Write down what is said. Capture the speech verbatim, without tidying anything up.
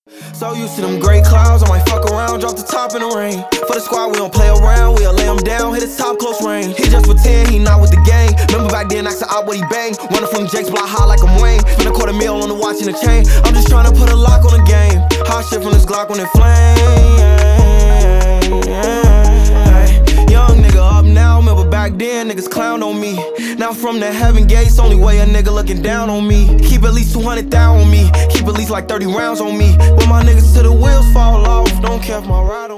So used to them gray clouds, I might fuck around, drop the top in the rain. For the squad, we don't play around, we'll lay him down, hit his top close range. He just pretend he not with the gang. Remember back then, asked out what he bang. Running from Jake's block high like I'm Wayne. Spend a quarter meal on the watch and the chain. I'm just trying to put a lock on the game. Hot shit from this Glock when it flame. Young nigga up now, remember back then, niggas clown on me. Now from the heaven gates, only way a nigga looking down on me. Keep at least two hundred thousand on me, keep at least like thirty rounds on me. When my niggas till the wheels fall off, don't care if my ride on